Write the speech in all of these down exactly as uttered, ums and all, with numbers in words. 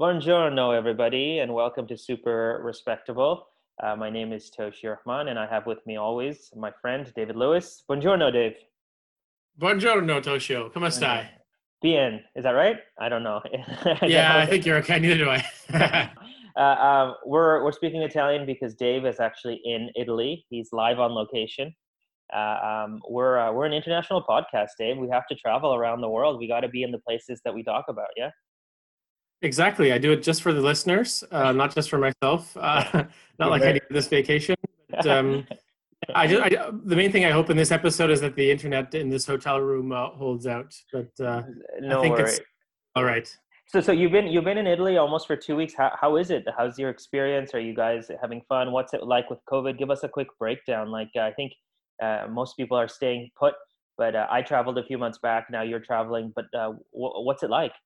Buongiorno, everybody, and welcome to Super Respectable. Uh, my name is Toshi Rahman, and I have with me always my friend David Lewis. Buongiorno, Dave. Buongiorno, Toshio. Come Buongiorno. stai? Bien, is that right? I don't know. Yeah, I think you're okay. Neither do I. uh, um, we're we're speaking Italian because Dave is actually in Italy. He's live on location. Uh, um, we're uh, we're an international podcast, Dave. We have to travel around the world. We got to be in the places that we talk about. Yeah. Exactly. I do it just for the listeners, uh, not just for myself. Uh, not You're like I very. need this vacation. But um, I just, I, the main thing I hope in this episode is that the internet in this hotel room uh, holds out. But uh, I No think it's worry. all right. So, so you've been you've been in Italy almost for two weeks. How how is it? How's your experience? Are you guys having fun? What's it like with COVID? Give us a quick breakdown. Like uh, I think uh, most people are staying put, but uh, I traveled a few months back. Now you're traveling, but uh, w- what's it like?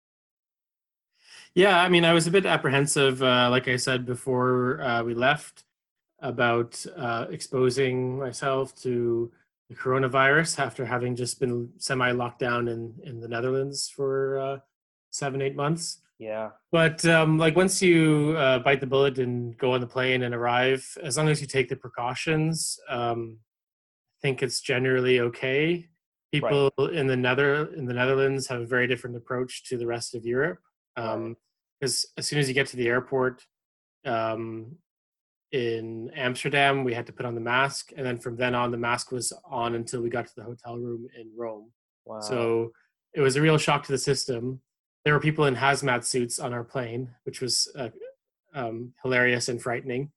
Yeah, I mean, I was a bit apprehensive, uh, like I said before uh, we left, about uh, exposing myself to the coronavirus after having just been semi locked down in, in the Netherlands for uh, seven, eight months. Yeah, But um, like once you uh, bite the bullet and go on the plane and arrive, as long as you take the precautions, um, I think it's generally okay. right, People in the Nether in the Netherlands have a very different approach to the rest of Europe. right. Um, because as soon as you get to the airport, um, in Amsterdam, we had to put on the mask, and then from then on, the mask was on until we got to the hotel room in Rome. Wow. So it was a real shock to the system. There were people in hazmat suits on our plane, which was uh, um, hilarious and frightening.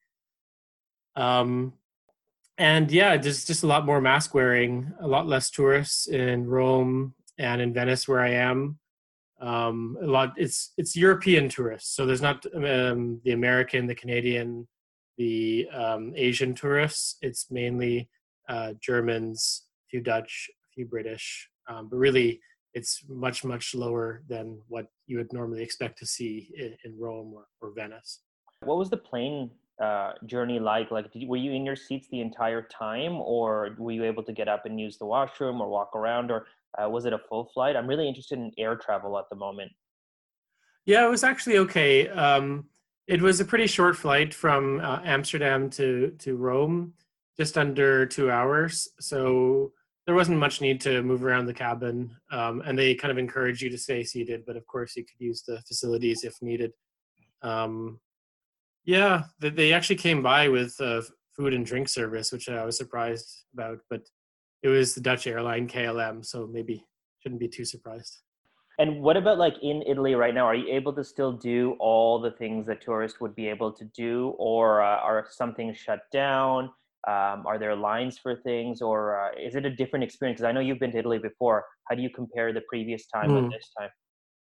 Um, and yeah, just just a lot more mask wearing, a lot less tourists in Rome and in Venice, where I am. Um, a lot. It's it's European tourists, so there's not um, the American, the Canadian, the um, Asian tourists. It's mainly uh, Germans, a few Dutch, a few British, um, but really it's much much lower than what you would normally expect to see in, in Rome or, or Venice. What was the plane uh, journey like? Like, did you, were you in your seats the entire time, or were you able to get up and use the washroom or walk around, or uh, was it a full flight? I'm really interested in air travel at the moment. Yeah, it was actually okay. Um, it was a pretty short flight from uh, Amsterdam to to Rome, just under two hours. So there wasn't much need to move around the cabin, um, and they kind of encourage you to stay seated. But of course, you could use the facilities if needed. Um, yeah, they, they actually came by with uh, food and drink service, which I was surprised about. But it was the Dutch airline K L M, so maybe shouldn't be too surprised. And what about like in Italy right now? Are you able to still do all the things that tourists would be able to do, or uh, are some things shut down? Um, are there lines for things, or uh, is it a different experience? Because I know you've been to Italy before. How do you compare the previous time and Mm. this time?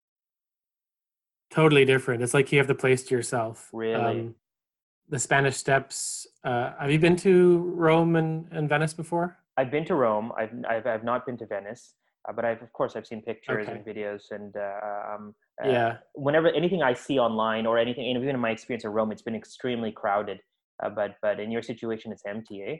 Totally different. It's like you have the place to yourself. Really? Um, the Spanish Steps. Uh, have you been to Rome and, and Venice before? I've been to Rome. I've I've, I've not been to Venice, uh, but I've of course I've seen pictures and Okay. videos, and uh, um, uh, Yeah. whenever anything I see online or anything, even in my experience of Rome, it's been extremely crowded. Uh, but but in your situation, it's empty, eh?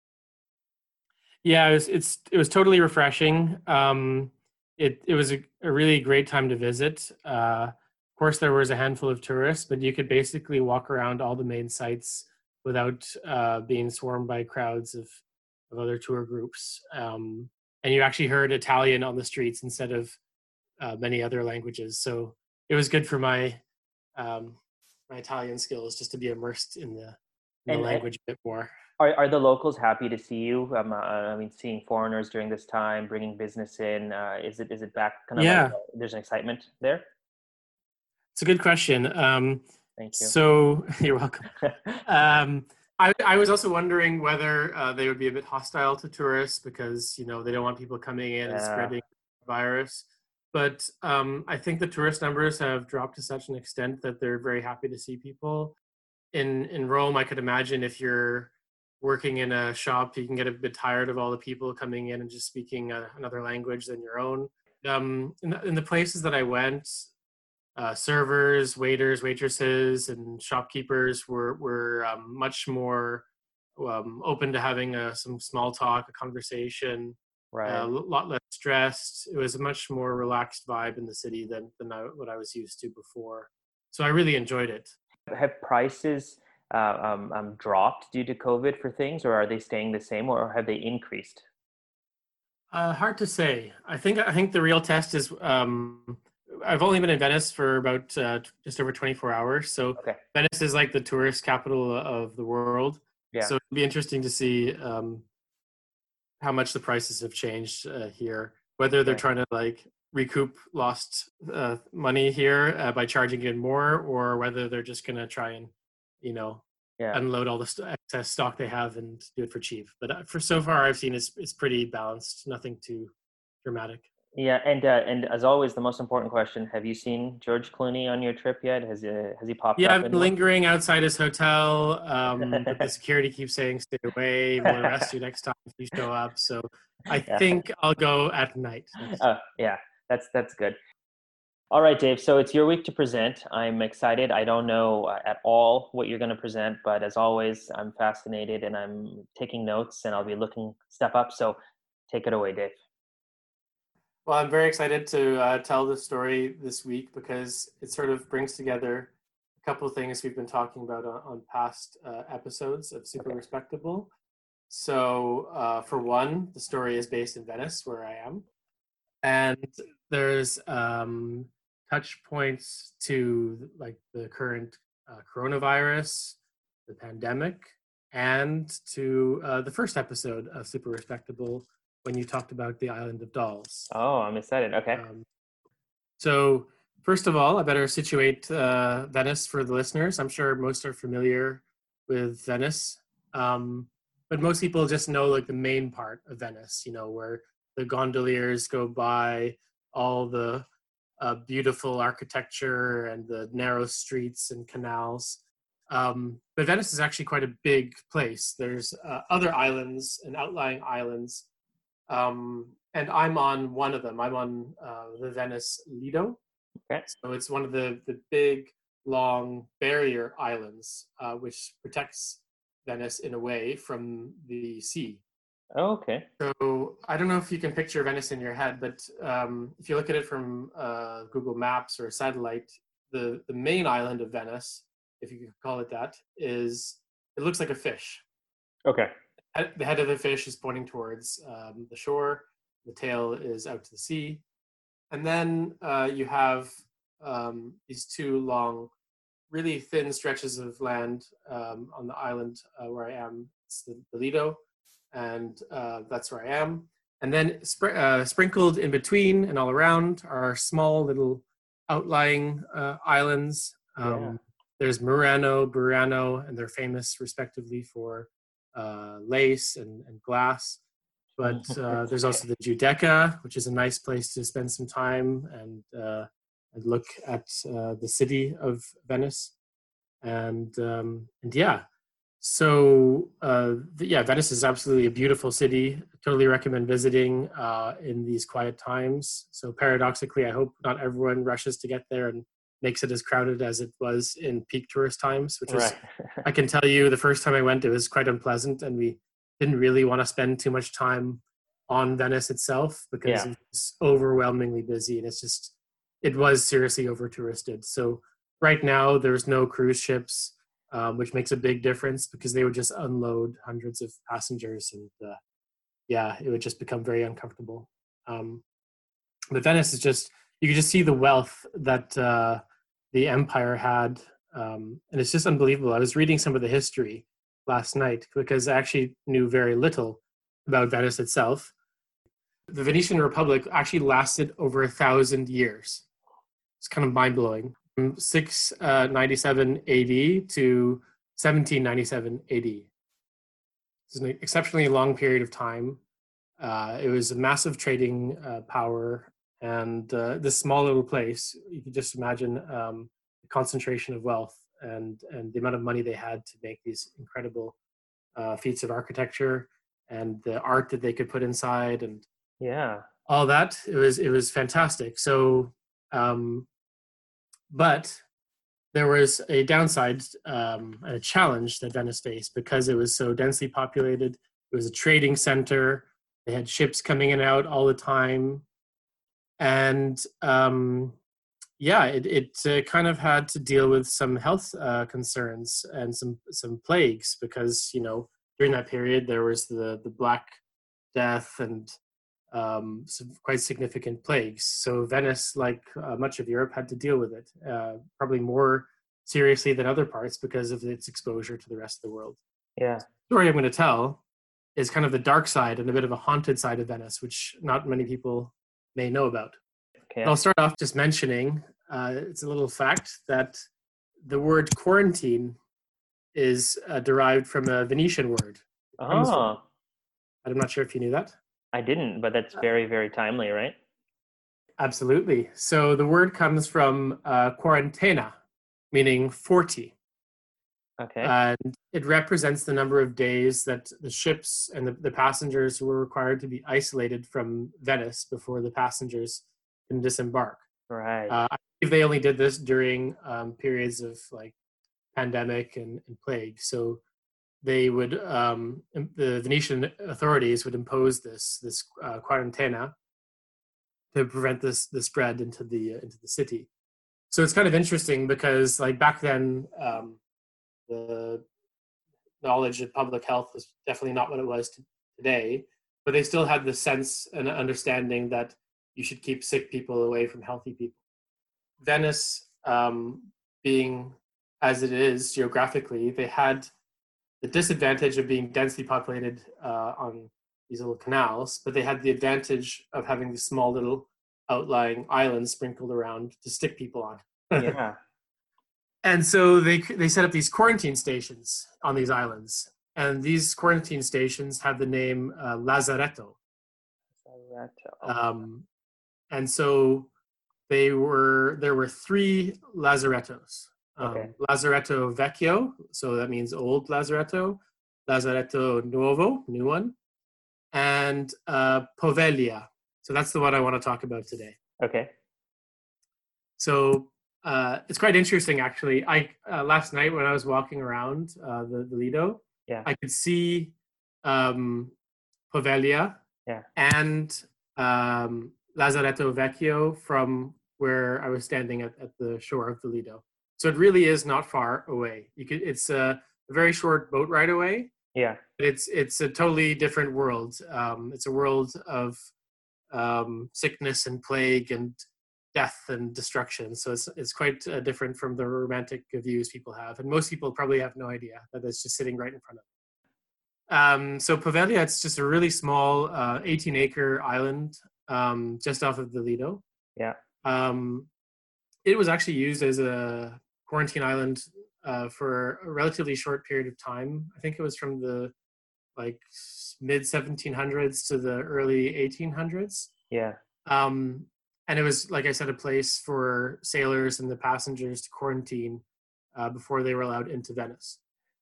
Yeah. It was, it's it was totally refreshing. Um, it it was a, a really great time to visit. Uh, of course, there was a handful of tourists, but you could basically walk around all the main sites without uh, being swarmed by crowds of of other tour groups. Um, and you actually heard Italian on the streets instead of uh, many other languages. So it was good for my um, my Italian skills just to be immersed in the in the And uh, language a bit more. are are the locals happy to see you? Um, uh, I mean, seeing foreigners during this time, bringing business in, uh, is it is it back kind of like Yeah, uh, there's an excitement there? it's a good question. Um, Thank you. so you're welcome. Um, I, I was also wondering whether uh, they would be a bit hostile to tourists because you know they don't want people coming in and Yeah, spreading the virus. But um, I think the tourist numbers have dropped to such an extent that they're very happy to see people. In in Rome, I could imagine if you're working in a shop, you can get a bit tired of all the people coming in and just speaking a, another language than your own. Um, in, the, in the places that I went, uh, servers, waiters, waitresses, and shopkeepers were were um, much more um, open to having a, some small talk, a conversation, a right. lot less stressed. It was a much more relaxed vibe in the city than than I, what I was used to before. So I really enjoyed it. Have prices uh, um, um, dropped due to COVID for things, or are they staying the same, or have they increased? Uh, hard to say. I think I think the real test is um, I've only been in Venice for about uh, just over twenty-four hours. So Okay. Venice is like the tourist capital of the world. Yeah. So it'd be interesting to see um, how much the prices have changed uh, here. Whether they're Yeah. trying to like recoup lost uh, money here uh, by charging it more, or whether they're just going to try and, you know, Yeah. unload all the st- excess stock they have and do it for cheap. But uh, for so far, I've seen it's it's pretty balanced. Nothing too dramatic. Yeah. And uh, and as always, the most important question: have you seen George Clooney on your trip yet? Has uh, has he popped Yeah, up I've been anywhere? lingering outside his hotel, um, but the security keeps saying, "Stay away. We'll arrest you next time if you show up." So I Yeah. think I'll go at night next time. Uh, yeah. That's that's good. All right, Dave. So it's your week to present. I'm excited. I don't know uh, at all what you're going to present, but as always, I'm fascinated and I'm taking notes and I'll be looking stuff up. So take it away, Dave. Well, I'm very excited to uh, tell the story this week because it sort of brings together a couple of things we've been talking about on, on past uh, episodes of Super Okay. Respectable. So, uh, for one, the story is based in Venice, where I am, and there's um, touch points to like the current uh, coronavirus, the pandemic, and to uh, the first episode of Super Respectable when you talked about the Island of Dolls. Oh, I'm excited. Okay. Um, so, first of all, I better situate uh, Venice for the listeners. I'm sure most are familiar with Venice, um, but most people just know like the main part of Venice. You know, where the gondoliers go by, all the uh, beautiful architecture and the narrow streets and canals. Um, but Venice is actually quite a big place. There's uh, other islands and outlying islands, um, and I'm on one of them. I'm on uh, the Venice Lido. Okay. So it's one of the, the big, long barrier islands, uh, which protects Venice in a way from the sea. Oh, okay. So I don't know if you can picture Venice in your head, but um, if you look at it from uh, Google Maps or satellite, the, the main island of Venice, if you could call it that, is, it looks like a fish. Okay. The head of the fish is pointing towards um, the shore. The tail is out to the sea. And then uh, you have um, these two long, really thin stretches of land um, on the island uh, where I am. It's the, the Lido, and uh, that's where I am. And then spr- uh, sprinkled in between and all around are small little outlying uh, islands. Um, Yeah. There's Murano, Burano, and they're famous respectively for uh, lace and, and glass. But uh, there's also the Giudecca, which is a nice place to spend some time and, uh, and look at uh, the city of Venice. And um, and yeah, so uh, the, yeah, Venice is absolutely a beautiful city. Totally recommend visiting uh, in these quiet times. So paradoxically, I hope not everyone rushes to get there and makes it as crowded as it was in peak tourist times, which was, Right. I can tell you, the first time I went, it was quite unpleasant, and we didn't really want to spend too much time on Venice itself because Yeah. it was overwhelmingly busy, and it's just, it was seriously over touristed. So right now, there's no cruise ships, um, which makes a big difference because they would just unload hundreds of passengers, and uh, yeah, it would just become very uncomfortable. Um, but Venice is just, you can just see the wealth that uh, the empire had, um, and it's just unbelievable. I was reading some of the history last night because I actually knew very little about Venice itself. The Venetian Republic actually lasted over a thousand years. It's kind of mind blowing. From six ninety-seven A D to seventeen ninety-seven A D. It's an exceptionally long period of time. Uh, it was a massive trading uh, power, and uh, this small little place, you can just imagine um, the concentration of wealth and, and the amount of money they had to make these incredible uh, feats of architecture and the art that they could put inside and Yeah. all that. It was it was fantastic. So, um, but there was a downside um, and a challenge that Venice faced because it was so densely populated. It was a trading center. They had ships coming in and out all the time, and um, yeah, it, it uh, kind of had to deal with some health uh, concerns and some some plagues because, you know, during that period there was the the Black Death and um, some quite significant plagues. So Venice, like uh, much of Europe, had to deal with it, uh, probably more seriously than other parts because of its exposure to the rest of the world. Yeah. The story I'm going to tell is kind of the dark side and a bit of a haunted side of Venice, which not many people may know about. Okay. And I'll start off just mentioning, uh, it's a little fact that the word quarantine is uh, derived from a Venetian word. Oh, I'm not sure if you knew that. I didn't, but that's very, very timely, right? Absolutely. So the word comes from uh, quarantena, meaning forty. Okay. And it represents the number of days that the ships and the, the passengers were required to be isolated from Venice before the passengers can disembark. Right. Uh, I believe they only did this during um, periods of like pandemic and, and plague. So they would, um, the Venetian authorities would impose this this uh, quarantena to prevent this the spread into the uh, into the city. So it's kind of interesting because like back then, um, the knowledge of public health was definitely not what it was to today, but they still had the sense and understanding that you should keep sick people away from healthy people. Venice, um, being as it is geographically, they had the disadvantage of being densely populated uh, on these little canals, but they had the advantage of having these small little outlying islands sprinkled around to stick people on. Yeah. And so they they set up these quarantine stations on these islands, and these quarantine stations have the name uh, Lazaretto. Um, and so they were there were three Lazarettos. Um, Okay. Lazaretto Vecchio, so that means old Lazaretto. Lazaretto Nuovo, new one, and uh, Poveglia. So that's the one I want to talk about today. Okay. So uh, it's quite interesting, actually. I uh, last night when I was walking around uh, the, the Lido, Yeah. I could see um, Poveglia Yeah. and um, Lazaretto Vecchio from where I was standing at, at the shore of the Lido. So it really is not far away. You could it's a, a very short boat ride away. Yeah. But it's it's a totally different world. Um, it's a world of um, sickness and plague and death and destruction. So it's it's quite uh, different from the romantic views people have, and most people probably have no idea that it's just sitting right in front of them. Um, so Poveglia, it's just a really small, uh, eighteen acre island um, just off of the Lido. Yeah. Um, it was actually used as a quarantine island uh, for a relatively short period of time. I think it was from the like mid seventeen hundreds to the early eighteen hundreds. Yeah. Um, and it was, like I said, a place for sailors and the passengers to quarantine uh, before they were allowed into Venice.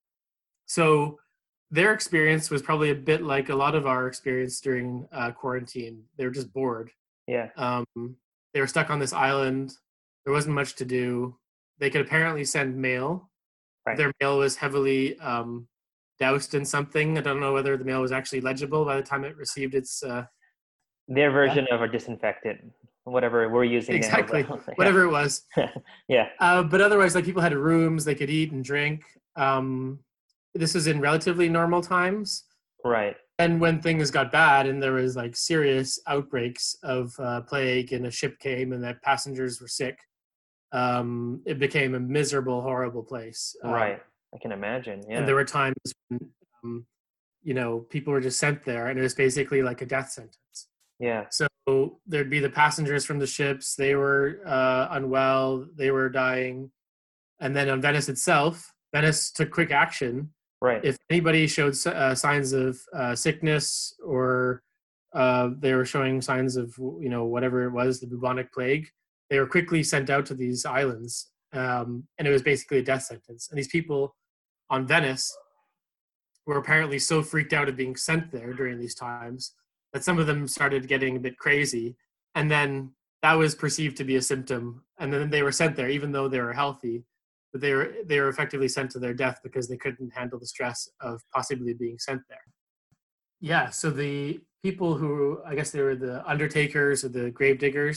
So their experience was probably a bit like a lot of our experience during uh, quarantine. They were just bored. Yeah. Um, they were stuck on this island. There wasn't much to do. They could apparently send mail. Right. Their mail was heavily um, doused in something. I don't know whether the mail was actually legible by the time it received its... Uh, Their version yeah. of a disinfectant, whatever we're using exactly. now. Exactly, whatever it was. Yeah. Uh, but otherwise, like people had rooms, they could eat and drink. Um, this was in relatively normal times. Right. And when things got bad and there was like serious outbreaks of uh, plague and a ship came and that passengers were sick, um, it became a miserable, horrible place. Um, right. I can imagine. Yeah. And there were times when, um, you know, people were just sent there and it was basically like a death sentence. Yeah. So there'd be the passengers from the ships. They were uh, unwell. They were dying. And then on Venice itself, Venice took quick action. Right. If anybody showed uh, signs of uh, sickness or uh, they were showing signs of, you know, whatever it was, the bubonic plague, they were quickly sent out to these islands. Um, and it was basically a death sentence. And these people on Venice were apparently so freaked out of being sent there during these times that some of them started getting a bit crazy. And then that was perceived to be a symptom. And then they were sent there, even though they were healthy. But they were they were effectively sent to their death because they couldn't handle the stress of possibly being sent there. Yeah, so the people who, I guess they were the undertakers or the grave diggers,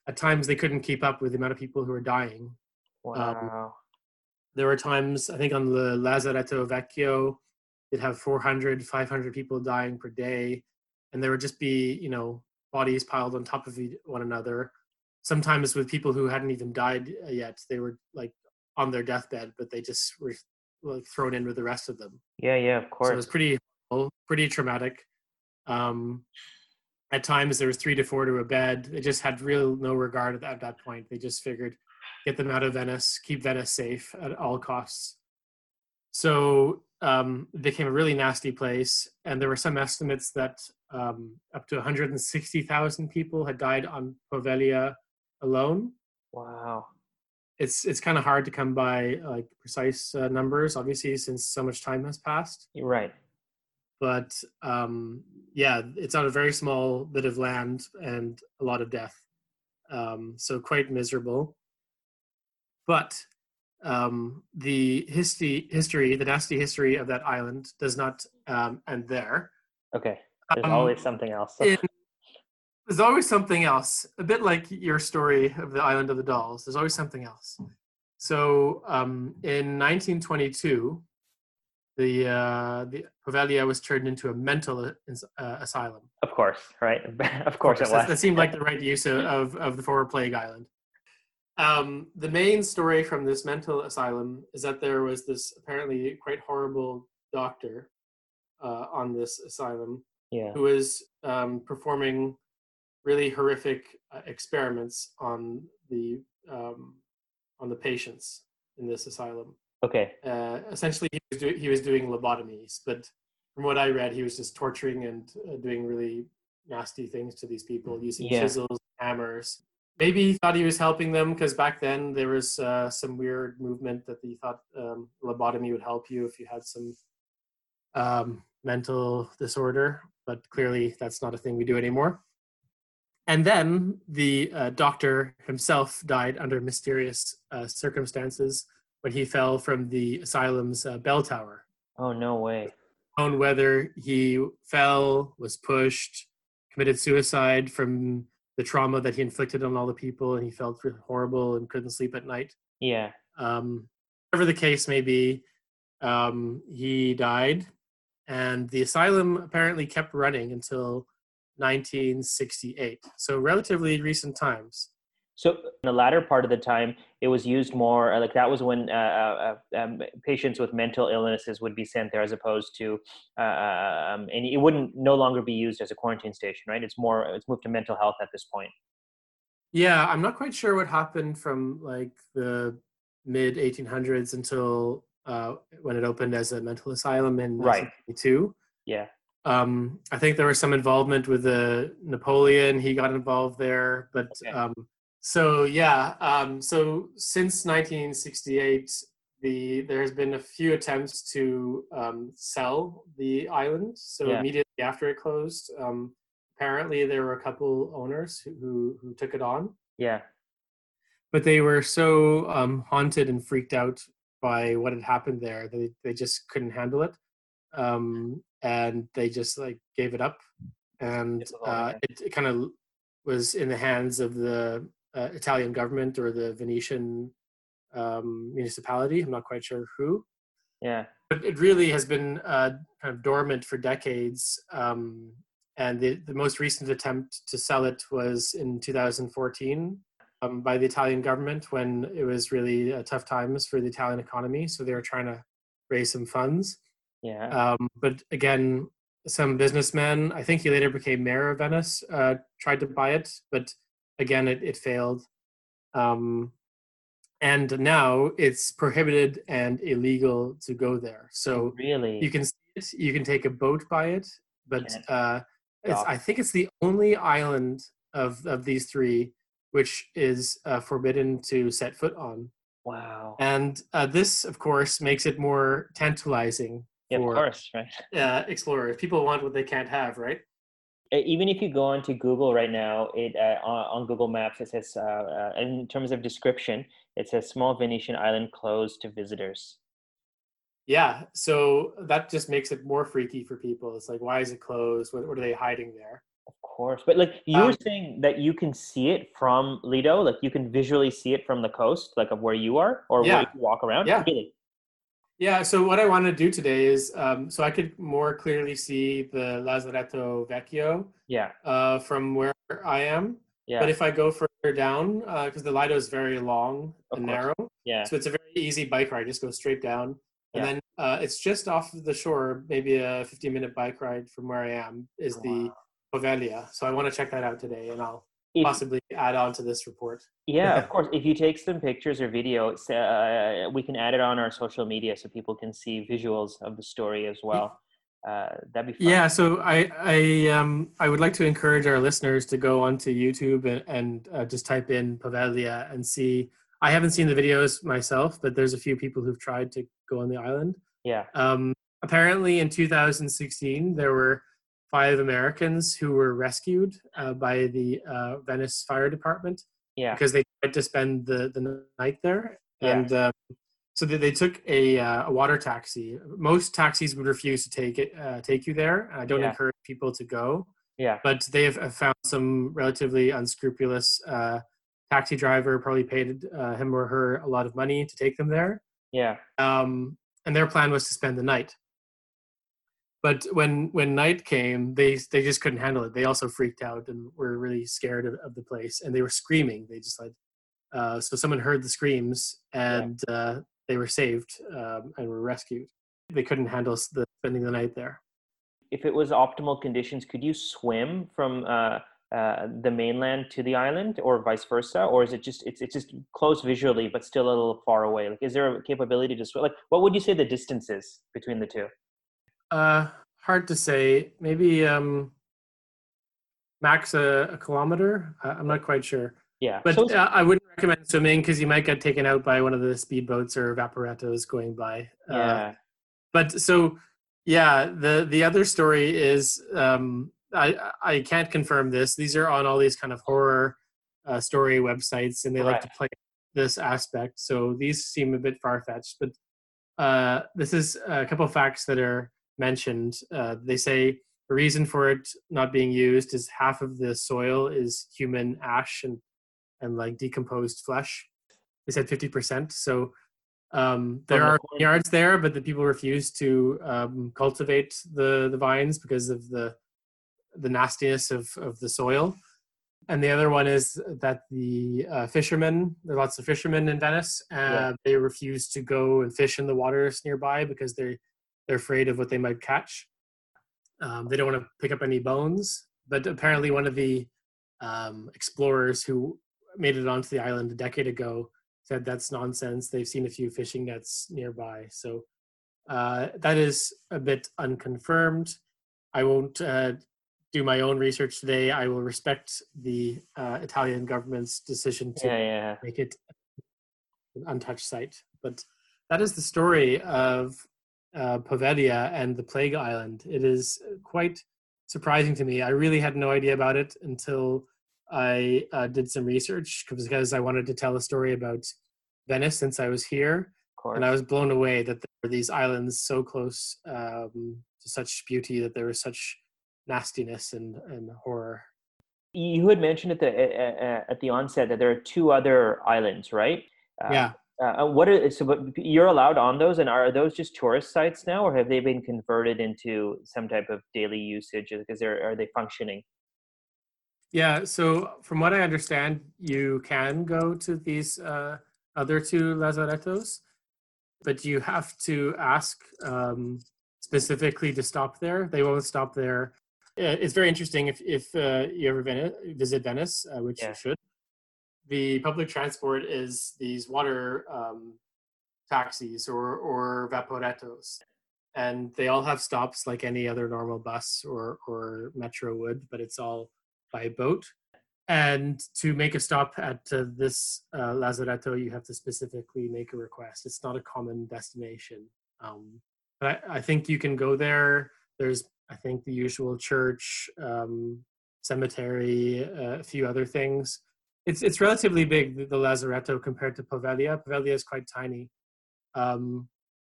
at times they couldn't keep up with the amount of people who were dying. Um, Wow. there were times, I think on the Lazaretto Vecchio, they'd have four hundred, five hundred people dying per day. And there would just be, you know, bodies piled on top of one another. Sometimes with people who hadn't even died yet, they were like on their deathbed, but they just were like thrown in with the rest of them. Yeah, yeah, of So it course. was pretty, pretty traumatic. Um, at times there was three to four to a bed. They just had real no regard at that point. They just figured, get them out of Venice, keep Venice safe at all costs. So um, it became a really nasty place. And there were some estimates that um, up to one hundred sixty thousand people had died on Poveglia alone. Wow. It's it's kind of hard to come by like precise uh, numbers, obviously, since so much time has passed. You're right. But um, yeah, it's on a very small bit of land and a lot of death. Um, so quite miserable. But um, the history, history, the nasty history of that island does not um, end there. Okay. There's Um, always something else. in, there's always something else. A bit like your story of the Island of the Dolls. There's always something else. So um, in nineteen twenty-two, the uh, the Poveglia was turned into a mental uh, asylum. Of course, right? Of course, of course it was. That, that seemed like the right use of, of, of the former plague island. Um, the main story from this mental asylum is that there was this apparently quite horrible doctor uh, on this asylum Yeah. who was um, performing really horrific uh, experiments on the um, on the patients in this asylum. Okay. Uh, essentially, he was, do- he was doing lobotomies, but from what I read, he was just torturing and uh, doing really nasty things to these people using Yeah. chisels, hammers. Maybe he thought he was helping them because back then there was uh, some weird movement that he thought um, lobotomy would help you if you had some um, mental disorder, but clearly that's not a thing we do anymore. And then the uh, doctor himself died under mysterious uh, circumstances when he fell from the asylum's uh, bell tower. Oh, no way. Unknown whether he fell, was pushed, committed suicide from the trauma that he inflicted on all the people, and he felt horrible and couldn't sleep at night. Yeah. Um, whatever the case may be, um, he died, and the asylum apparently kept running until nineteen sixty-eight. So relatively recent times. So in the latter part of the time, it was used more, like that was when uh, uh, um, patients with mental illnesses would be sent there as opposed to, uh, um, and it wouldn't no longer be used as a quarantine station, right? It's more, it's moved to mental health at this point. Yeah, I'm not quite sure what happened from like the mid eighteen hundreds until uh, when it opened as a mental asylum in Right. nineteen twenty-two. Yeah. Um, I think there was some involvement with the Napoleon. He got involved there, but Okay. um, so yeah. Um, so since nineteen sixty-eight, the there has been a few attempts to um, sell the island. So Yeah. immediately after it closed, um, apparently there were a couple owners who who, who took it on. Yeah. But they were so um, haunted and freaked out by what had happened there, they they just couldn't handle it. Um, and they just like gave it up, and uh, it, it kind of was in the hands of the uh, Italian government or the Venetian um, municipality. I'm not quite sure who. Yeah. But it really has been uh, kind of dormant for decades. Um, and the, the most recent attempt to sell it was in two thousand fourteen um, by the Italian government when it was really uh, tough times for the Italian economy. So they were trying to raise some funds. Yeah. Um, but again, some businessmen, I think he later became mayor of Venice, uh, tried to buy it, but again, it, it failed. Um, and now it's prohibited and illegal to go there. So really, you can see it, you can take a boat by it, but Can't uh, it's, stop. I think it's the only island of, of these three which is uh, forbidden to set foot on. Wow. And uh, this, of course, makes it more tantalizing Yeah, of for course, right? uh, explorers. People want what they can't have, right? Even if you go onto Google right now, it uh, on, on Google Maps, it says, uh, uh, in terms of description, it says small Venetian island closed to visitors. Yeah, so that just makes it more freaky for people. It's like, why is it closed? What, what are they hiding there? Of course. But like you were Um, saying that you can see it from Lido, like you can visually see it from the coast, like of where you are, or where you yeah, walk around. yeah. Really? Yeah, so what I want to do today is, um, so I could more clearly see the Lazaretto Vecchio Yeah. uh, from where I am. But Yeah. if I go further down, because the Lido is very long Of and course. narrow, Yeah. so it's a very easy bike ride. Just go straight down, and Yeah. then uh, it's just off of the shore, maybe a fifteen-minute bike ride from where I am is the Wow. Poveglia. So I want to check that out today, and I'll If possibly add on to this report. Yeah, of course. If you take some pictures or video, uh, we can add it on our social media so people can see visuals of the story as well. Uh, that'd be fun. Yeah, so I I um I would like to encourage our listeners to go onto YouTube and, and uh, just type in Poveglia and see. I haven't seen the videos myself, but there's a few people who've tried to go on the island. Yeah. Um, apparently, in two thousand sixteen, there were five Americans who were rescued uh, by the uh, Venice Fire Department Yeah. because they tried to spend the the night there, Yeah. and um, so they, they took a, uh, a water taxi. Most taxis would refuse to take it, uh, take you there. I don't Yeah. encourage people to go, Yeah. but they have have found some relatively unscrupulous uh, taxi driver, probably paid uh, him or her a lot of money to take them there. Yeah. Um, and their plan was to spend the night. But when when night came, they they just couldn't handle it. They also freaked out and were really scared of, of the place, and they were screaming. They just like uh, so someone heard the screams, Yeah. and uh, they were saved um, and were rescued. They couldn't handle the spending the night there. If it was optimal conditions, could you swim from uh, uh, the mainland to the island, or vice versa, or is it just it's it's just close visually but still a little far away? Like, is there a capability to swim? Like, what would you say the distance is between the two? Uh, hard to say. Maybe um, max a, a kilometer. I, I'm not quite sure. Yeah. So But it's, uh, I wouldn't recommend swimming because you might get taken out by one of the speedboats or vaporettos going by. Uh, yeah. but so, yeah, the the other story is um, I I can't confirm this. These are on all these kind of horror uh, story websites, and they like Right. to play this aspect. So these seem a bit far fetched, but uh, this is a couple of facts that are mentioned. Uh, they say the reason for it not being used is half of the soil is human ash and and like decomposed flesh. They said fifty percent. So um, there From the are point. yards there, but the people refuse to um, cultivate the the vines because of the the nastiness of of the soil. And the other one is that the uh, fishermen, there are lots of fishermen in Venice, uh, Yeah. they refuse to go and fish in the waters nearby because they're they're afraid of what they might catch. Um, they don't want to pick up any bones. But apparently, one of the um, explorers who made it onto the island a decade ago said that's nonsense. They've seen a few fishing nets nearby, so uh, that is a bit unconfirmed. I won't uh, do my own research today. I will respect the uh, Italian government's decision to Yeah. Yeah. make it an untouched site. But that is the story of uh, Poveglia and the Plague Island. It is quite surprising to me. I really had no idea about it until I uh, did some research because I wanted to tell a story about Venice since I was here. Of course. And I was blown away that there were these islands so close um, to such beauty, that there was such nastiness and, and horror. You had mentioned at the uh, at the onset that there are two other islands, right? Uh, Yeah. Uh, what are so? But you're allowed on those, and are those just tourist sites now, or have they been converted into some type of daily usage? Because they're are they functioning? Yeah, so from what I understand, you can go to these uh, other two lazarettos, but you have to ask um, specifically to stop there. They won't stop there. Uh, It's very interesting if, if uh, you ever Venice, visit Venice, uh, which Yeah. you should. The public transport is these water um, taxis or, or vaporettos. And they all have stops like any other normal bus or, or metro would, but it's all by boat. And to make a stop at uh, this uh, lazaretto, you have to specifically make a request. It's not a common destination. Um, but I, I think you can go there. There's, I think, the usual church, um, cemetery, uh, a few other things. It's it's relatively big, the, the lazaretto, compared to Poveglia. Poveglia is quite tiny. Um,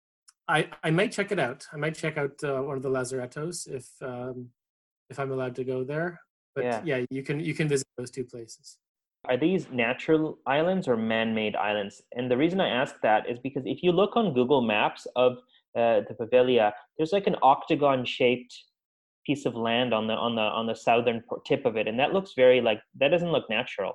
I I might check it out. I might check out uh, one of the lazarettos if um, if I'm allowed to go there. But Yeah. yeah, you can you can visit those two places. Are these natural islands or man-made islands? And the reason I ask that is because if you look on Google Maps of uh, the Pavilia, there's like an octagon-shaped piece of land on the on the on the southern tip of it, and that looks very like that doesn't look natural.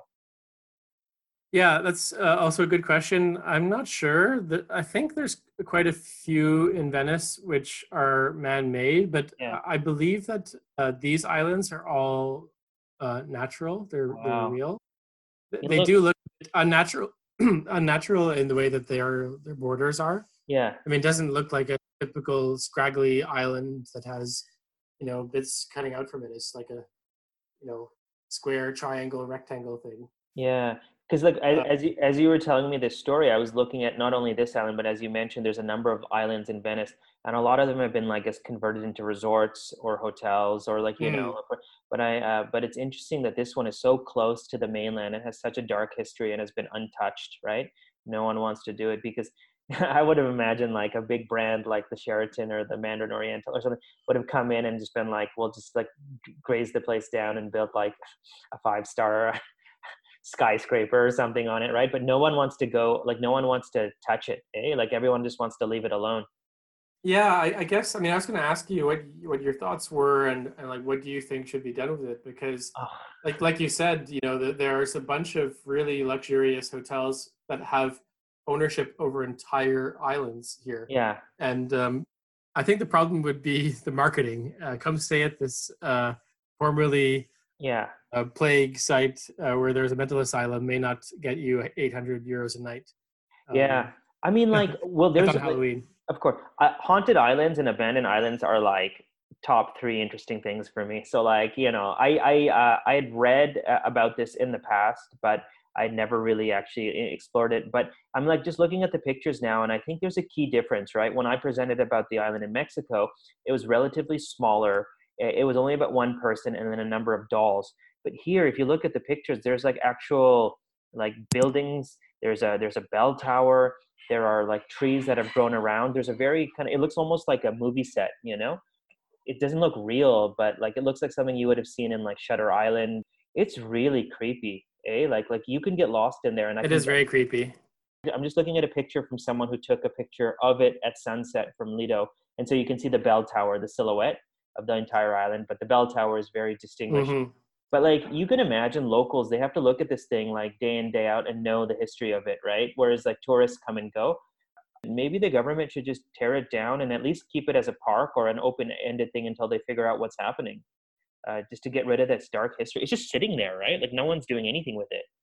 Yeah, that's uh, also a good question. I'm not sure that I think there's quite a few in Venice which are man-made, but Yeah. I believe that uh, these islands are all uh, natural. They're they're Wow. real. It They looks. do look unnatural, unnatural in the way that they are. Their borders are. Yeah. I mean, it doesn't look like a typical scraggly island that has, you know, bits cutting out from it. It's like a, you know, square, triangle, rectangle thing. Yeah, because like as, Uh, as you as you were telling me this story, I was looking at not only this island, but as you mentioned, there's a number of islands in Venice, and a lot of them have been like, guess, converted into resorts or hotels or like you mm, know. But but I uh, but it's interesting that this one is so close to the mainland. It has such a dark history and has been untouched. Right? No one wants to do it because I would have imagined like a big brand like the Sheraton or the Mandarin Oriental or something would have come in and just been like, we'll just like graze the place down and build like a five star skyscraper or something on it, right? But no one wants to go, like no one wants to touch it, eh? Like everyone just wants to leave it alone. yeah, I, I guess. I mean, I was going to ask you what what your thoughts were, and, and like what do you think should be done with it? Because, Oh, like like you said, you know, the, there's a bunch of really luxurious hotels that have ownership over entire islands here, yeah, and um, I think the problem would be the marketing. Uh, come stay at this uh, formerly yeah, uh, plague site uh, where there's a mental asylum may not get you eight hundred euros a night. yeah. Um, I mean, like, well, except there's on like, Halloween. of course, uh, haunted islands and abandoned islands are like top three interesting things for me. So, like, you know, I I uh, I had read uh, about this in the past, but I never really actually e- explored it. But I'm like just looking at the pictures now, and I think there's a key difference, right? When I presented about the island in Mexico, it was relatively smaller. It it was only about one person and then a number of dolls. But here, if you look at the pictures, there's like actual like buildings. There's a there's a bell tower. There are like trees that have grown around. There's a very kind of, it looks almost like a movie set, you know? It doesn't look real, but like it looks like something you would have seen in like Shutter Island. It's really creepy, eh? Like like you can get lost in there, and I It can. is very creepy. I'm just looking at a picture from someone who took a picture of it at sunset from Lido, and so you can see the bell tower, the silhouette of the entire island, but the bell tower is very distinguished. Hmm. But like you can imagine locals, they have to look at this thing like day in, day out and know the history of it, right? Whereas like tourists come and go. Maybe the government should just tear it down and at least keep it as a park or an open-ended thing until they figure out what's happening. Uh, just to get rid of that dark history. It's just sitting there, right? Like no one's doing anything with it.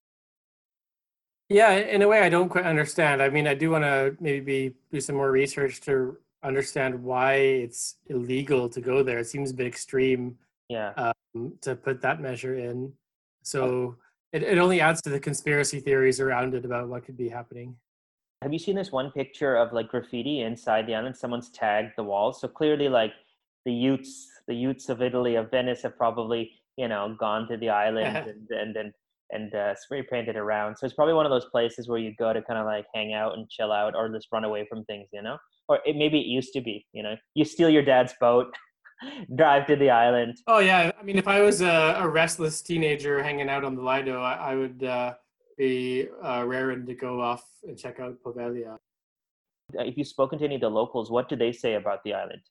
Yeah, in a way, I don't quite understand. I mean, I do want to maybe do some more research to understand why it's illegal to go there. It seems a bit extreme Yeah. um, to put that measure in. So it, it only adds to the conspiracy theories around it about what could be happening. Have you seen this one picture of like graffiti inside the island? Someone's tagged the walls. So clearly, like the youths, the youths of Italy, of Venice, have probably you know gone to the island and and and and uh, spray painted around. So it's probably one of those places where you go to kind of like hang out and chill out, or just run away from things, you know. Or it, maybe it used to be, you know, you steal your dad's boat, drive to the island. Oh yeah, I mean, if I was a, a restless teenager hanging out on the Lido, I, I would uh, be uh, raring to go off and check out Poveglia. Uh, If you've spoken to any of the locals, what do they say about the island?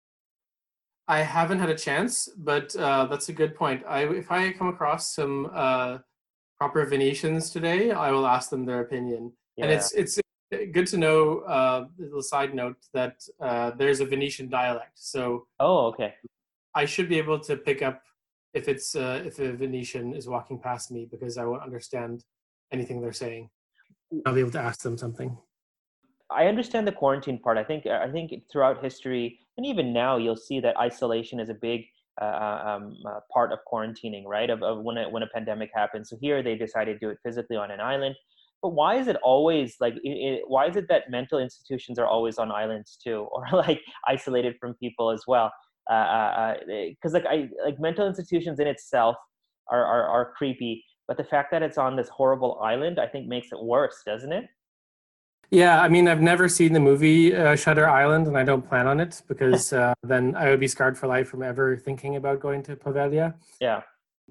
I haven't had a chance, but uh, that's a good point. I if I come across some uh, proper Venetians today, I will ask them their opinion. And Yeah. it's it's good to know. Uh, a little side note that uh, there's a Venetian dialect, so Oh, okay. I should be able to pick up if it's uh, if a Venetian is walking past me because I won't understand anything they're saying. I'll be able to ask them something. I understand the quarantine part. I think I think throughout history and even now, you'll see that isolation is a big uh, uh, um, uh, part of quarantining, right? Of, of when a, when a pandemic happens. So here they decided to do it physically on an island. But why is it always like? It, it, why is it that mental institutions are always on islands too, or like isolated from people as well? Because uh, uh, like I like mental institutions in itself are, are are creepy, but the fact that it's on this horrible island, I think, makes it worse, doesn't it? Yeah, I mean, I've never seen the movie uh, Shutter Island, and I don't plan on it because uh, then I would be scarred for life from ever thinking about going to Poveglia. Yeah.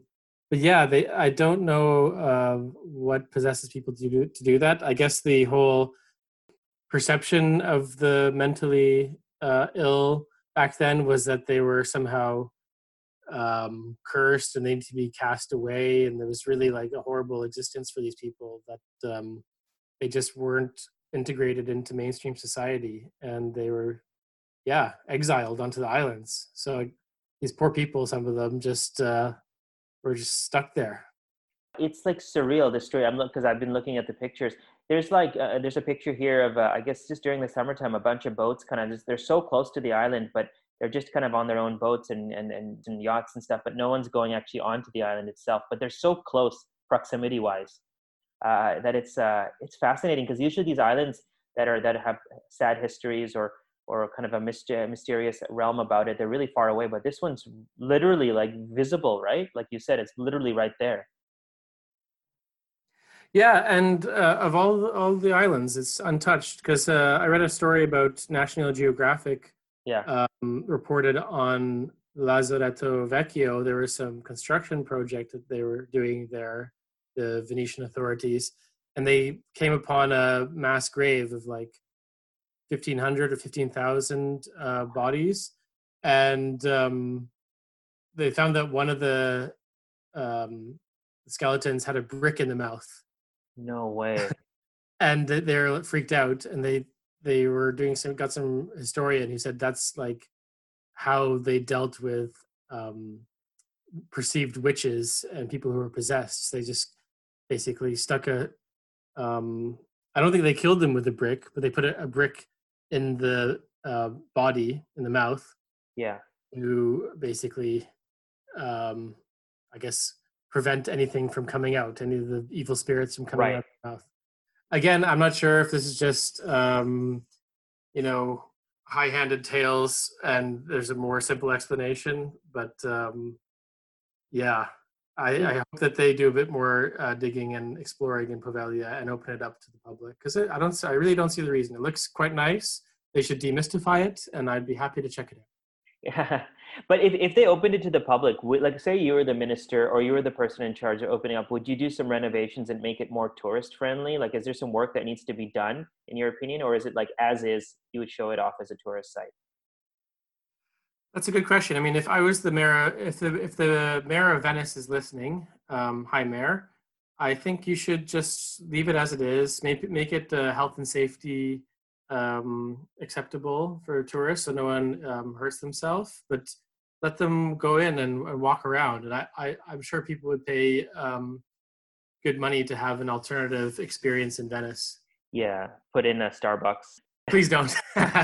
but yeah, they I don't know uh, what possesses people to do to do that. I guess the whole perception of the mentally uh, ill back then was that they were somehow um, cursed and they need to be cast away, and there was really like a horrible existence for these people that um, they just weren't integrated into mainstream society, and they were yeah exiled onto the islands. So these poor people, some of them just uh, were just stuck there. It's like surreal, the story. I'm because I've been looking at the pictures. There's like uh, there's a picture here of uh, I guess just during the summertime, a bunch of boats kind of just they're so close to the island, but they're just kind of on their own boats and and, and, and yachts and stuff. But no one's going actually onto the island itself. But they're so close proximity wise uh, that it's uh, it's fascinating because usually these islands that are that have sad histories or or kind of a myster- mysterious realm about it, they're really far away. But this one's literally like visible, right? Like you said, it's literally right there. Yeah, and uh, of all all the islands, it's untouched because uh, I read a story about National Geographic Yeah. um, reported on Lazaretto Vecchio. There was some construction project that they were doing there, the Venetian authorities, and they came upon a mass grave of like fifteen hundred or fifteen thousand uh, bodies, and um, they found that one of the um, skeletons had a brick in the mouth, No way. and they're freaked out, and they they were doing some got some historian who said that's like how they dealt with um, perceived witches and people who were possessed. They just basically stuck a um, I don't think they killed them with a brick, but they put a, a brick in the uh, body, in the mouth, Yeah. to basically um, I guess prevent anything from coming out, any of the evil spirits from coming out Right. of the mouth. Again, I'm not sure if this is just um, you know high-handed tales and there's a more simple explanation, but um, yeah, I, I hope that they do a bit more uh, digging and exploring in Poveglia and open it up to the public because I don't, I really don't see the reason. It looks quite nice. They should demystify it, and I'd be happy to check it out. Yeah. But if, if they opened it to the public, would, like say you were the minister or you were the person in charge of opening up, would you do some renovations and make it more tourist friendly? Like, is there some work that needs to be done in your opinion, or is it like as is, you would show it off as a tourist site? That's a good question. I mean, if I was the mayor, if the if the mayor of Venice is listening, um, hi mayor, I think you should just leave it as it is. Make make it uh, health and safety um, acceptable for tourists, so no one um, hurts themselves. But let them go in and, and walk around, and I, I I'm sure people would pay um, good money to have an alternative experience in Venice. Yeah. Put in a Starbucks. Please don't.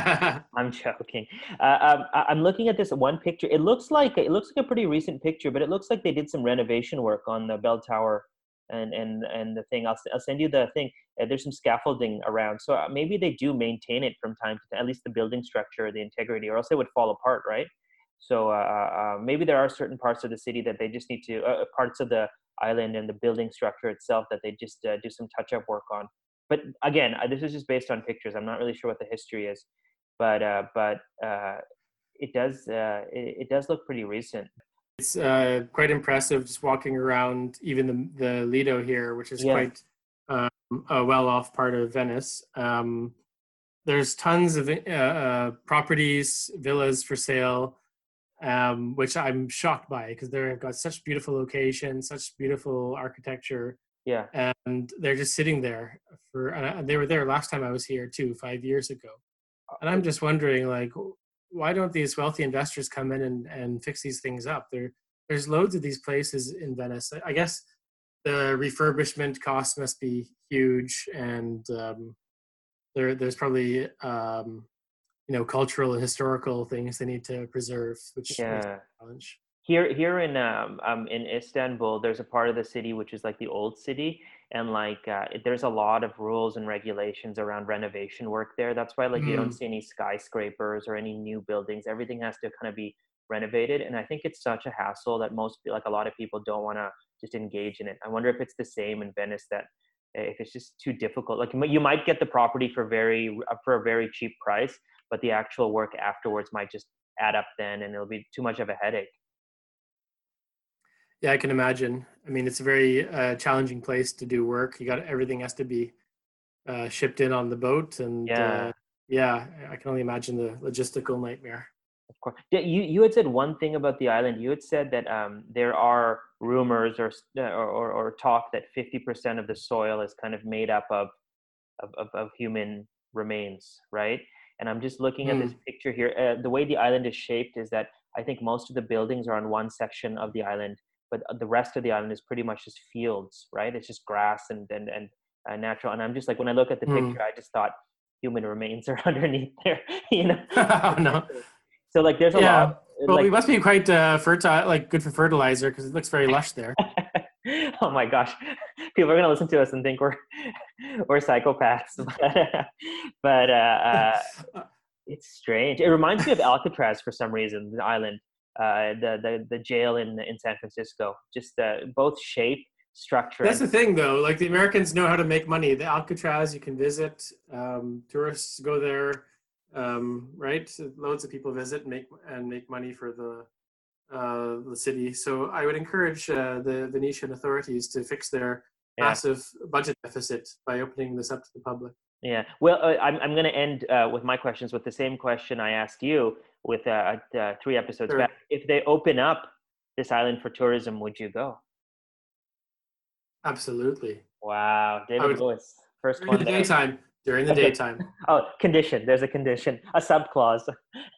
I'm joking. Uh, um, I- I'm looking at this one picture. It looks like it looks like a pretty recent picture, but it looks like they did some renovation work on the bell tower and and and the thing. I'll s- I'll send you the thing. Uh, there's some scaffolding around, so uh, maybe they do maintain it from time to time, at least the building structure, the integrity, or else it would fall apart, right? So uh, uh, uh, maybe there are certain parts of the city that they just need to, uh, uh, parts of the island and the building structure itself that they just uh, do some touch up work on. But again, uh, this is just based on pictures. I'm not really sure what the history is, but uh, but uh, it does uh, it, it does look pretty recent. It's uh, quite impressive just walking around even the, the Lido here, which is Yeah, quite um, a well-off part of Venice. Um, there's tons of uh, uh, properties, villas for sale, um, which I'm shocked by because they've got such beautiful locations, such beautiful architecture, yeah, and they're just sitting there for. And they were there last time I was here too, five years ago. And I'm just wondering, like, why don't these wealthy investors come in and, and fix these things up? There, there's loads of these places in Venice. I guess the refurbishment costs must be huge, and um, there, there's probably um, you know cultural and historical things they need to preserve, which makes it yeah. a challenge. Here, here in um, um in Istanbul, there's a part of the city which is like the old city, and like uh, it- there's a lot of rules and regulations around renovation work there. That's why like you don't Mm. see any skyscrapers or any new buildings. Everything has to kind of be renovated, and I think it's such a hassle that most like a lot of people don't want to just engage in it. I wonder if it's the same in Venice that uh, if it's just too difficult. Like you might you might get the property for very uh, for a very cheap price, but the actual work afterwards might just add up then, and it'll be too much of a headache. Yeah, I can imagine. I mean, it's a very uh, challenging place to do work. You got everything has to be uh, shipped in on the boat, and uh, Yeah. yeah, I can only imagine the logistical nightmare. Of course. Yeah, you you had said one thing about the island. You had said that um, there are rumors or, s- uh, or or or talk that fifty percent of the soil is kind of made up of of, of, of human remains, right? And I'm just looking at this Hmm. picture here. Uh, the way the island is shaped is that I think most of the buildings are on one section of the island, but the rest of the island is pretty much just fields, right? It's just grass and and and uh, natural. And I'm just like, when I look at the picture, Hmm. I just thought human remains are underneath there, you know. Oh no. So like, there's a lot, Yeah. Well, we like. must be quite uh, fertile, like good for fertilizer, because it looks very lush there. Oh my gosh, people are gonna listen to us and think we're we're psychopaths, but but uh, uh, it's strange. It reminds me of Alcatraz for some reason, the island, uh, the the the jail in in San Francisco. Just uh, both shape, structure, That's and the thing, though. Like the Americans know how to make money. The Alcatraz you can visit. Um, tourists go there, um, right? Loads of people visit and make and make money for the uh, the city. So I would encourage uh, the Venetian authorities to fix their yeah. massive budget deficit by opening this up to the public. Yeah. Well, uh, I'm I'm going to end uh, with my questions with the same question I asked you with uh, uh, three episodes back. Sure, If they open up this island for tourism, would you go? absolutely. Wow, I David would Lewis, first during one the there. daytime. During the Okay. daytime. Oh, condition. There's a condition, a sub clause.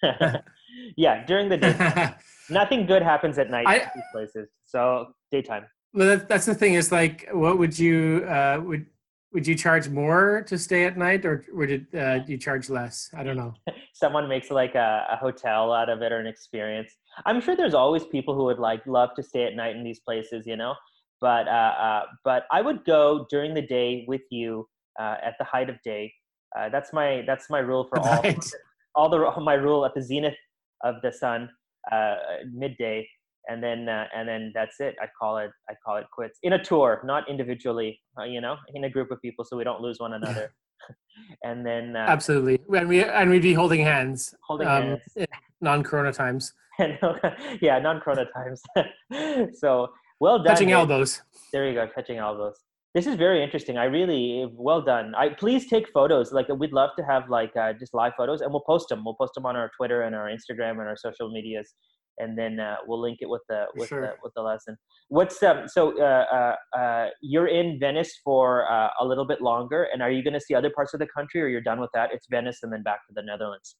Yeah, during the daytime. Nothing good happens at night I at these places. So daytime. well, that, that's the thing. Is like, what would you uh, would would you charge more to stay at night, or would it uh, you charge less? I don't know. Someone makes like a, a hotel out of it or an experience. I'm sure there's always people who would like love to stay at night in these places, you know. But uh, uh, but I would go during the day with you uh, at the height of day. Uh, that's my that's my rule for all Right. all the my rule at the zenith of the sun, uh, midday, and then uh, and then that's it. I call it I call it quits in a tour, not individually. Uh, you know, in a group of people, so we don't lose one another. And then uh, Absolutely. And we and we'd be holding hands holding um, hands. in non-corona times, And yeah, non-corona times. So well done, touching Dave. elbows. There you go, touching elbows. This is very interesting. I really well done. I please take photos. Like we'd love to have like uh, just live photos, and we'll post them. We'll post them on our Twitter and our Instagram and our social medias, and then uh, we'll link it with the For with the sure. with the lesson. What's um, so uh, uh, uh, you're in Venice for uh, a little bit longer, and are you going to see other parts of the country, or you're done with that? It's Venice and then back to the Netherlands,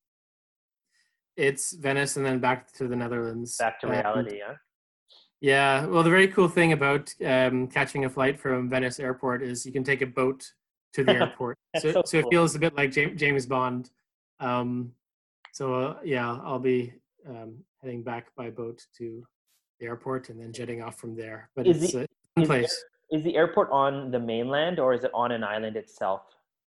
It's Venice and then back to the Netherlands. back to And reality. Huh? yeah, well, the very cool thing about um, catching a flight from Venice Airport is you can take a boat to the airport. That's So, so so it cool. feels a bit like James Bond. Um, so uh, yeah, I'll be um, heading back by boat to the airport and then jetting off from there. But Is it's the a fun is the place. is the airport on the mainland or is it on an island itself?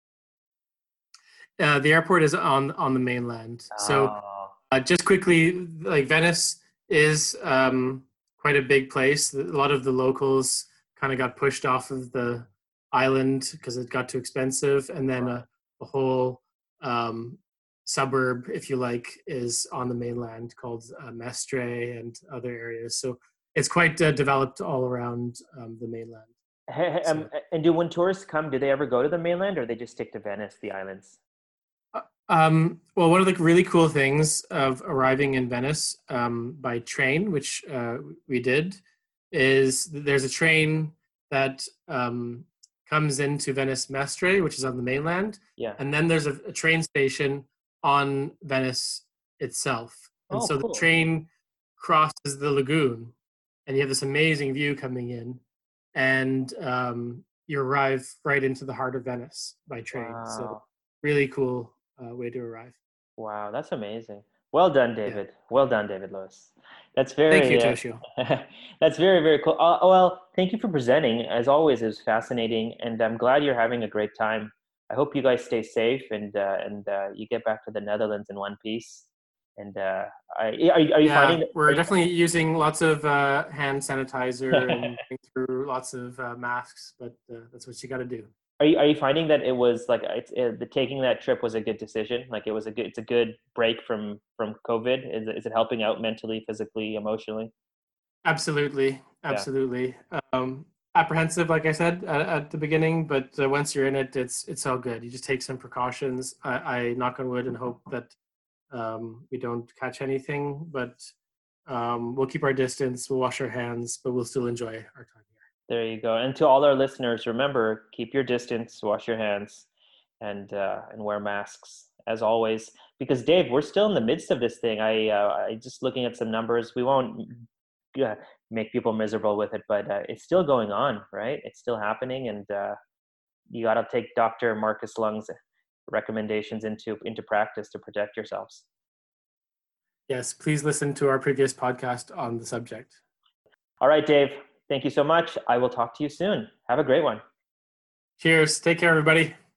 Uh, the airport is on on the mainland. So Oh, uh, just quickly, like Venice is um, quite a big place. A lot of the locals kind of got pushed off of the island because it got too expensive, and then right. a, a whole um, suburb, if you like, is on the mainland called uh, Mestre and other areas. So it's quite uh, developed all around um, the mainland. Hey, hey, um, So and do when tourists come, do they ever go to the mainland or they just stick to Venice, the islands? Uh, Um, well, one of the really cool things of arriving in Venice um, by train, which uh, we did, is there's a train that um, comes into Venice Mestre, which is on the mainland, Yeah. and then there's a, a train station on Venice itself. And Oh, so the cool. train crosses the lagoon, and you have this amazing view coming in, and um, you arrive right into the heart of Venice by train. So Wow. really cool uh, way to arrive. Wow, that's amazing. Well done, Yeah. David. Well done, David Lewis. That's Thank you, very, uh, Toshio. that's very, very cool. Uh, well, thank you for presenting. As always, it was fascinating, and I'm glad you're having a great time. I hope you guys stay safe and uh, and uh, you get back to the Netherlands in one piece. And uh, I, are you- are you finding Yeah, that? Are we're you, definitely using lots of uh, hand sanitizer and going through lots of uh, masks, but uh, that's what you got to do. are you are you finding that it was like it's uh, the taking that trip was a good decision? Like it was a good it's a good break from from COVID. Is it, is it helping out mentally, physically, emotionally? Absolutely. absolutely. Um, apprehensive, like I said at, at the beginning, but uh, once you're in it, it's it's all good. You just take some precautions. I, I knock on wood and hope that um, we don't catch anything, but um, we'll keep our distance. We'll wash our hands, but we'll still enjoy our time here. There you go. And to all our listeners, remember, keep your distance, wash your hands, and uh, and wear masks as always. Because Dave, we're still in the midst of this thing. I uh, I just looking at some numbers. We won't uh, make people miserable with it, but uh, it's still going on, right? It's still happening, and uh, you got to take Doctor Marcus Lung's recommendations into into practice to protect yourselves. Yes, please listen to our previous podcast on the subject. All right, Dave. Thank you so much. I will talk to you soon. Have a great one. Cheers. Take care, everybody.